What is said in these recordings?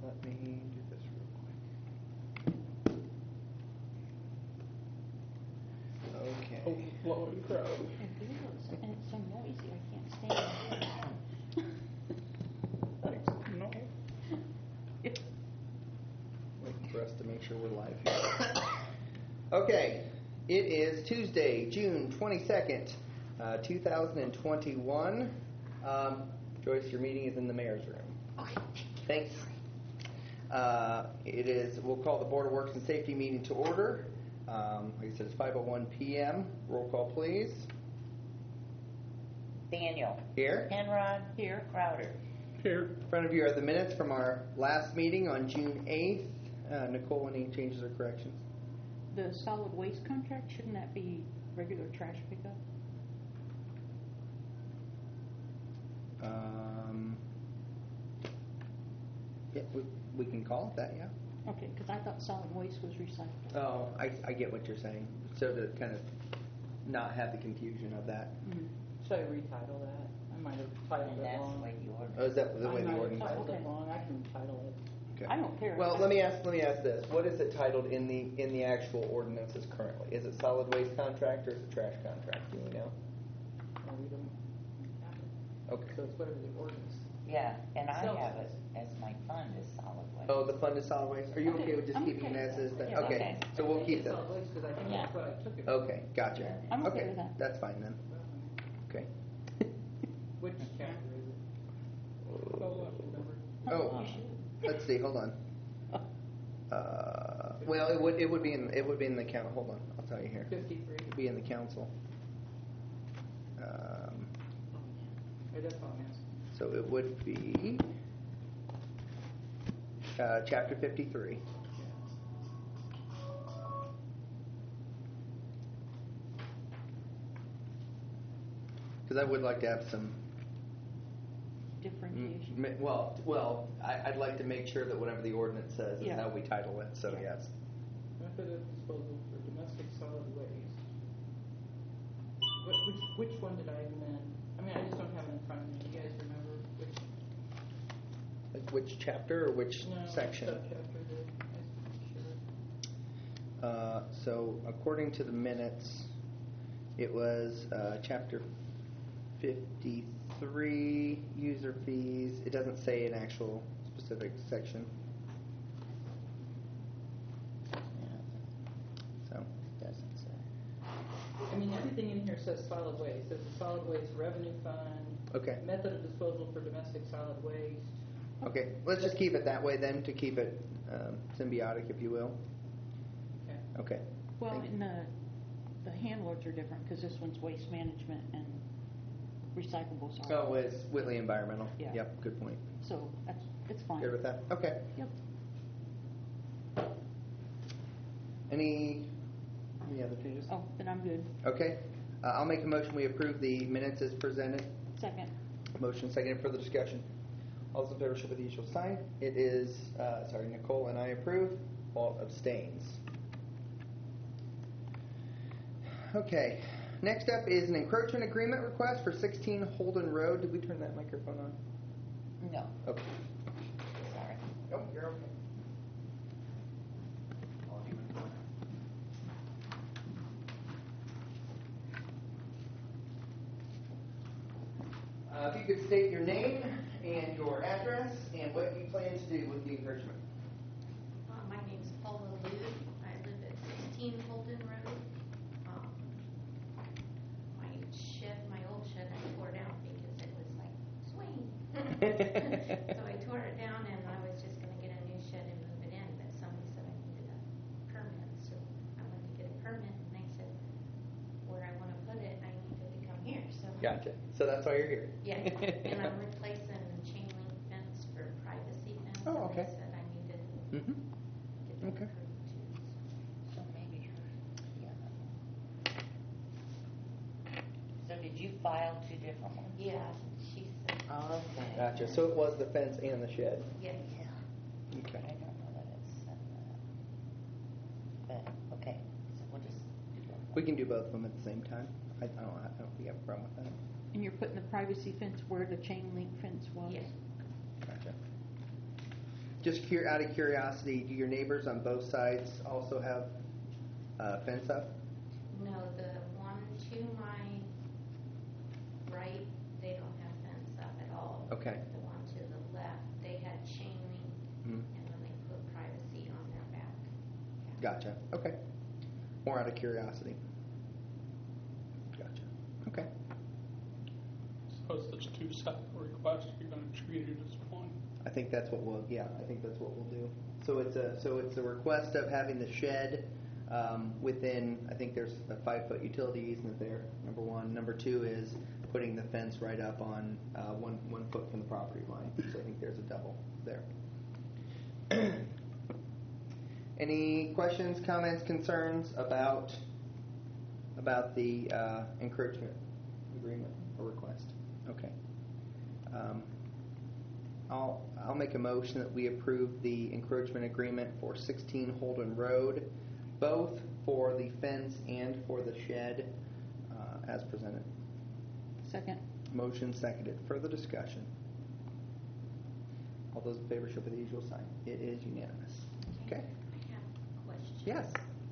let me do this real quick. Okay. Overflowing crowd. It is, and it's so noisy, I can't stand No. it. Waiting for us to make sure we're live here. Okay, it is Tuesday, June 22nd, 2021. Joyce, your meeting is in the mayor's room. Okay. Thanks. We'll call the Board of Works and Safety meeting to order. Like I said, it's 5:01 p.m. Roll call, please. Daniel. Here. Penrod. Here. Crowder. Here. In front of you are the minutes from our last meeting on June 8th. Nicole, any changes or corrections? The solid waste contract, shouldn't that be regular trash pickup? Yeah, we can call it that, yeah. Okay, because I thought solid waste was recycled. Oh, I get what you're saying. So to kind of not have the confusion of that. Mm-hmm. Should I retitle that? I might have titled And it that's wrong. the way the order. Oh, is that the way I the might have ordinance? titled Okay. it wrong. I can title it. Okay. I don't care. Well, let me ask this. What is it titled in the actual ordinances currently? Is it solid waste contract or is it trash contract? Do we know? Or we don't have it. Okay. So it's whatever the ordinance. Yeah, and I Self- have it as my fund is solid waste. Oh, the fund is solid waste. Are you okay with just I'm keeping okay it as with is? that. Then? Yeah. Okay. Okay. So we'll keep It's that. solid waste because I think Yeah. that's what I took it. Okay, gotcha. I'm okay with that. That's fine then. Okay. Which chapter is it? Oh, remember? Oh, You should. let's see. Hold on. Well, it would be in the count. Hold on, I'll tell you here. 53. It'd be in the council. Hey, that's all I'm asking. So it would be chapter 53. Because I would like to have some. Differentiation. I'd like to make sure that whatever the ordinance says is Yeah. how we title it. So Yeah. yes. Method of disposal for domestic solid waste. Which one did I amend? I mean, I just don't have it in front of me. Do you guys remember which? Like which chapter or which section? Subchapter did. I just sure. So according to the minutes, it was chapter 53, user fees. It doesn't say an actual specific section. So It doesn't say. I mean, everything in here says solid waste. There's a solid waste revenue fund. okay, Method of disposal for domestic solid waste. okay. Let's just keep it that way then, to keep it symbiotic, if you will. Okay. Okay. Well, Thank you. and the handlers are different because this one's waste management and recyclables are. Oh, it's Whitley Environmental. Yeah. Yep. Good point. So it's fine. Good with that. Okay. Yep. Any other changes? Oh, then I'm good. Okay. I'll make a motion. We approve the minutes as presented. Second. Motion seconded. Further discussion. All those in favor show with the usual sign. It is, Nicole and I approve. Walt abstains. Okay. Next up is an encroachment agreement request for 16 Holden Road. Did we turn that microphone on? No, Okay. sorry. Oh, you're okay. If you could state your name and your address and what you plan to do with the encroachment. My name's Paula Liu. I live at 16 Holden Road. My old shed, I tore down because it was like swing. So I tore it down, and I was just going to get a new shed and move it in, but somebody said I needed a permit, so I went to get a permit, and they said where I want to put it, I needed to come here. So Gotcha. So that's why you're here. yeah, and I'm replacing chain link fence for privacy fence. Oh, okay. And they said I needed to Mm-hmm. get that Okay. approved too. So maybe yeah. So did you file two different ones? Yeah, she said. Okay. Gotcha. So it was the fence and the shed. Yeah. Yeah. I Okay. don't know that it's set that. But okay. So we'll just do both. We can do both of them at the same time. I don't think you have a problem with that. And you're putting the privacy fence where the chain link fence was? Yeah. Gotcha. Just out of curiosity, do your neighbors on both sides also have fence up? No, the one to my right, they don't have fence up at all. Okay. The one to the left, they had chain link, Mhm. and then they put privacy on their back. Gotcha. Okay. More out of curiosity. Gotcha. Okay. So it's this two-step request, you're gonna treat it as one. I think that's what we'll. Yeah, I think that's what we'll do. So it's a request of having the shed within. I think there's a 5-foot utility easement there. Number one. Number two is putting the fence right up on 1 foot from the property line. So I think there's a double there. Any questions, comments, concerns about the encroachment agreement or request? Okay. I'll make a motion that we approve the encroachment agreement for 16 Holden Road, both for the fence and for the shed, as presented. Second. Motion seconded. Further discussion. All those in favor show by the usual sign. It is unanimous. Okay. I have a question. Yes.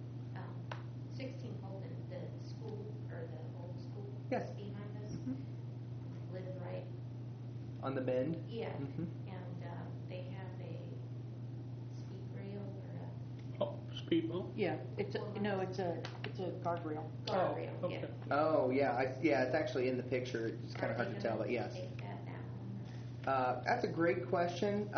16 Holden, the school, or the old school? Yes. Behind us? Mhm. Live right? On the bend. Yeah. Mhm. And they have a speed rail or Oh, speed bump? Yeah, it's a guardrail. a guardrail. Oh, okay. Oh yeah, it's actually in the picture. It's kind of hard to tell, but yes. Take that down. That's a great question.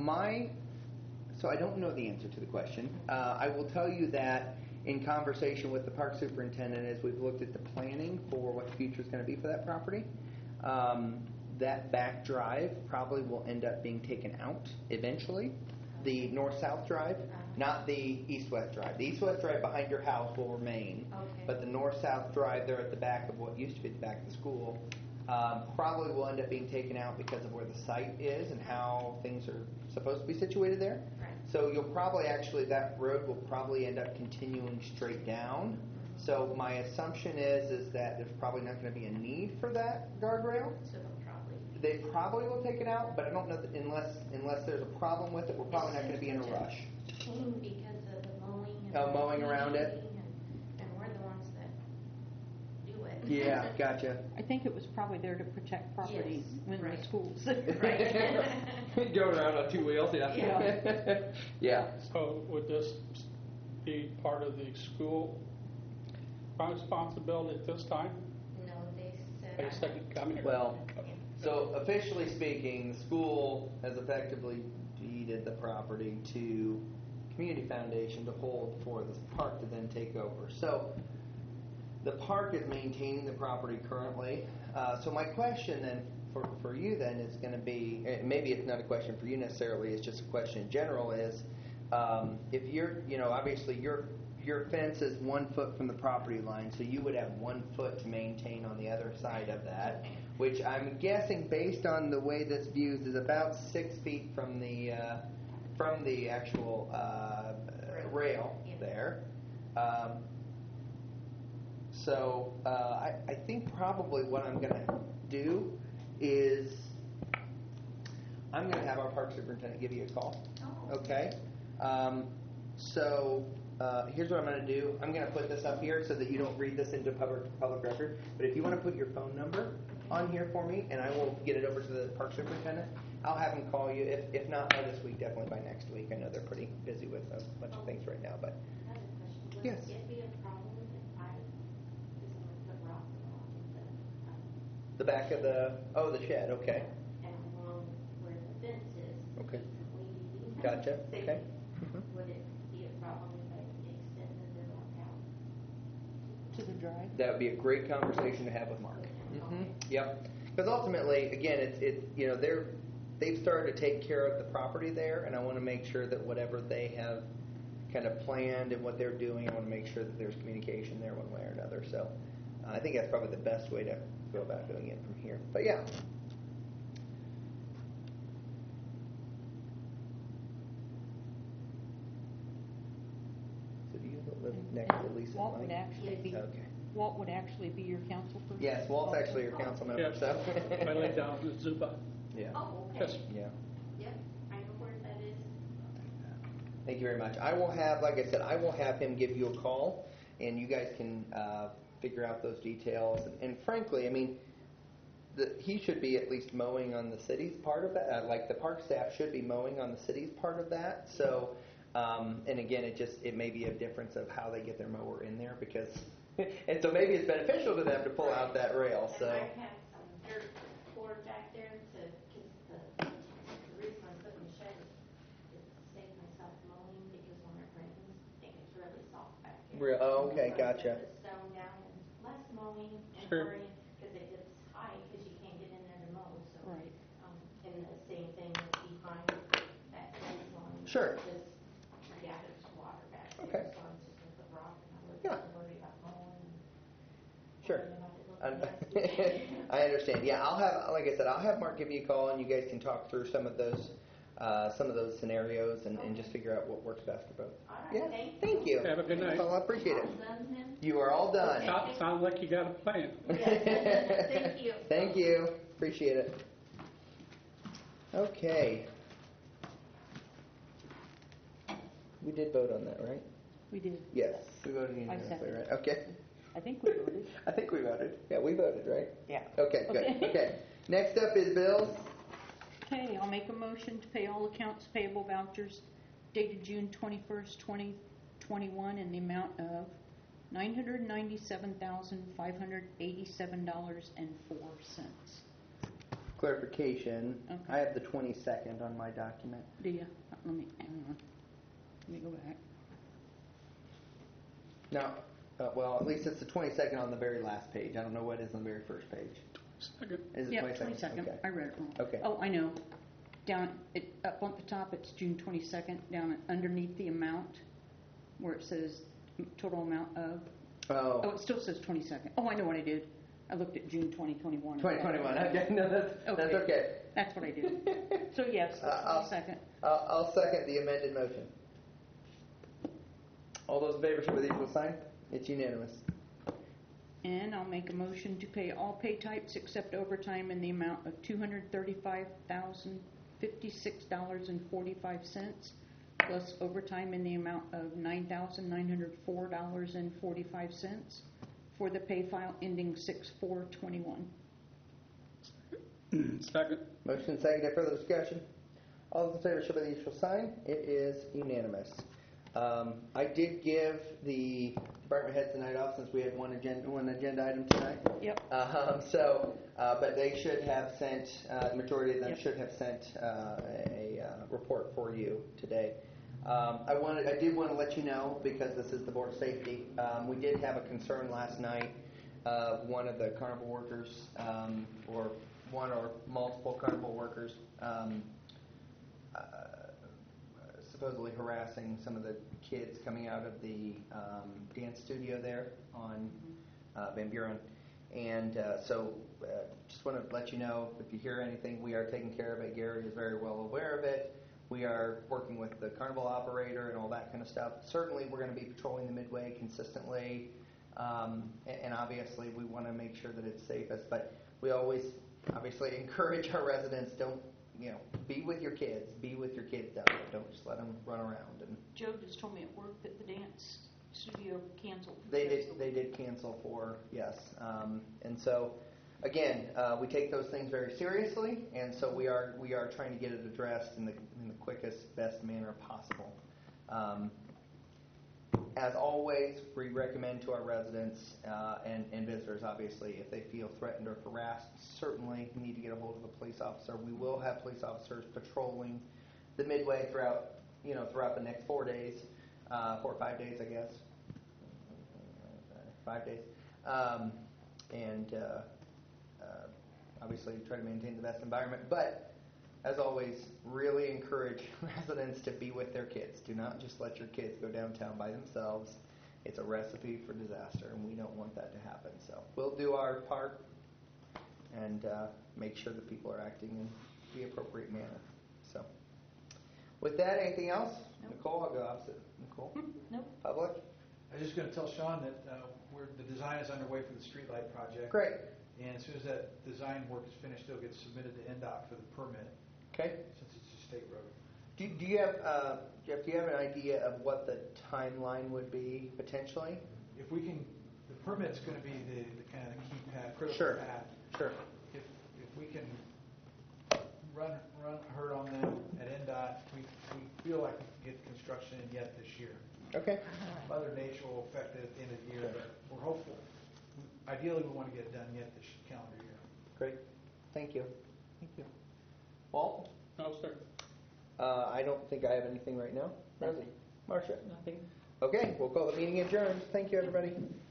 So I don't know the answer to the question. I will tell you that in conversation with the park superintendent, as we've looked at the planning for what the future is going to be for that property, that back drive probably will end up being taken out eventually. The north-south drive, not the east-west drive. The east-west drive behind your house will remain, Okay. but the north-south drive there at the back of what used to be the back of the school probably will end up being taken out because of where the site is and how things are supposed to be situated there. Right. So you'll probably that road will probably end up continuing straight down. So my assumption is that there's probably not going to be a need for that guardrail. So they'll probably. They probably will take it out, but I don't know that unless there's a problem with it, we're probably not going to be in a rush. Pain because of the mowing and Oh, mowing around it? and we're the ones that do it. Yeah, gotcha. I think it was probably there to protect property Yes, when right. the schools. Right. Going around on 2 wheels, yeah. Yeah. Yeah. So would this be part of the school responsibility at this time? No, they said. Wait a second, come here. Well, so officially speaking, the school has effectively deeded the property to Community Foundation to hold for this park to then take over. So the park is maintaining the property currently. So my question then for you then is going to be, maybe it's not a question for you necessarily, it's just a question in general, is if you're, obviously your fence is 1 foot from the property line, so you would have 1 foot to maintain on the other side of that, which I'm guessing based on the way this views is about 6 feet from the actual rail Yeah. there. So I think probably what I'm going to do is I'm going to have our park superintendent give you a call. Oh. Okay? So here's what I'm going to do. I'm going to put this up here so that you don't read this into public record. But if you want to put your phone number on here for me, and I will get it over to the park superintendent, I'll have him call you. If not by this week, definitely by next week. I know they're pretty busy with a bunch of things right now. But Another question. Yes. Would it be a problem if I just put rock along the back of the shed. Okay. and along where the fence is? Okay. Decently Gotcha. safe? Okay. Mhm. Would it be a problem if I extended the rock out? To the drive. That would be a great conversation to have with Mark. Okay. Yep. Because ultimately, again, they've started to take care of the property there, and I want to make sure that whatever they have kind of planned and what they're doing, I want to make sure that there's communication there one way or another. So I think that's probably the best way to go about doing it from here. But yeah. So do you live next to Lisa and Walt would Mike? actually be Okay. Walt would actually be your council person. Yes, Walt's actually your council member. Yeah. So. I laid down with Zuba. Yeah. Oh, okay. Yes. Yeah. Yep, I know where that is. Thank you very much. I will have, like I said, I will have him give you a call, and you guys can figure out those details. And frankly, I mean, he should be at least mowing on the city's part of that. Like the park staff should be mowing on the city's part of that. So, and again, it may be a difference of how they get their mower in there because, and so maybe it's beneficial to them to pull out that rail. So. And I've had some dirt poured back there because the reason I'm putting the shed is to save myself mowing because when it rains, I think it's really soft back there. Oh, okay, So I gotcha. put the stone down and less mowing and Sure. worrying because it gets high because you can't get in there to mow. So, Right. and the same thing with behind that fence line. Sure. Just gathers water back there. Okay. So I'm just gonna put rock and I wouldn't Yeah. have to worry about mowing. Sure. Worrying about it looking nasty. I understand. Yeah, I'll have, like I said, I'll have Mark give you a call, and you guys can talk through some of those scenarios, and just figure out what works best for both. All right, Yeah. thank you. Have a good night. Well, I appreciate it. All done then? You are all done. Sounds like you got a plan. Yes. Thank you. Thank you. Appreciate it. Okay. We did vote on that, right? We did. Yes. We voted unanimously, seconded. right? Okay. I think we voted. I think we voted. Yeah, we voted, right? Yeah. Okay, good. Okay. Okay. Next up is bills. Okay, I'll make a motion to pay all accounts payable vouchers dated June 21st, 2021 in the amount of $997,587.04. Clarification. Okay. I have the 22nd on my document. Do you? Let me, hang on. Let me go back. Now, well, at least it's the 22nd on the very last page. I don't know what is on the very first page. Second. Is it Yeah, 22nd? 22nd. Okay. I read it wrong. Okay. Oh, I know. Up on the top, it's June 22nd. Down underneath the amount, where it says total amount of. Oh, Oh, it still says 22nd. Oh, I know what I did. I looked at June 2021. 2021. Okay, no, that's okay. That's what I did. So yes, the I'll- 22nd. I'll second the amended motion. All those in favor show with equal sign. It's unanimous. And I'll make a motion to pay all pay types except overtime in the amount of $235,056.45, plus overtime in the amount of $9,904.45 for the pay file ending 6/4/21. Second. Motion seconded. Further discussion? All those in favor show by the usual sign. It is unanimous. I did give the department heads the night off since we had one agenda item tonight. Yep. But they should have sent, the majority of them Yep. should have sent a report for you today. I did want to let you know, because this is the board of safety, we did have a concern last night of one of the carnival workers, or one or multiple carnival workers, supposedly harassing some of the kids coming out of the dance studio there on Van Buren. And so just want to let you know, if you hear anything, we are taking care of it. Gary is very well aware of it. We are working with the carnival operator and all that kind of stuff. Certainly we're going to be patrolling the Midway consistently, and obviously we want to make sure that it's safest. But we always obviously encourage our residents, don't, be with your kids. Be with your kids down there. Don't just let them run around. And Joe just told me at work that the dance studio canceled. they did cancel for, yes. And so, again, we take those things very seriously, and so we are trying to get it addressed in the quickest, best manner possible. As always, we recommend to our residents and visitors, obviously, if they feel threatened or harassed, certainly need to get a hold of a police officer. We will have police officers patrolling the Midway throughout the next 4 days, 4 or 5 days, I guess. 5 days. Obviously try to maintain the best environment. But, as always, really encourage residents to be with their kids. Do not just let your kids go downtown by themselves. It's a recipe for disaster, and we don't want that to happen. So we'll do our part and make sure that people are acting in the appropriate manner. So, with that, anything else? Nope. Nicole, I'll go opposite. Nicole? Nope. Public? I was just going to tell Sean that the design is underway for the streetlight project. Great. And as soon as that design work is finished, it'll get submitted to NDOT for the permit, Okay. since it's a state road. Do you have, Jeff, do you have an idea of what the timeline would be potentially? If we can, the permit's going to be the kind of key pad, critical Sure. pad. Sure. If we can run herd on them at NDOT, we feel like we can get construction in yet this year. Okay. Mother Nature will affect it at the end of the year, but we're hopeful. Ideally, we want to get it done yet this calendar year. Great. Thank you. Thank you. Walt? No, sir. I don't think I have anything right now. Nothing. Marcia? Nothing. Okay, we'll call the meeting adjourned. Thank you, everybody.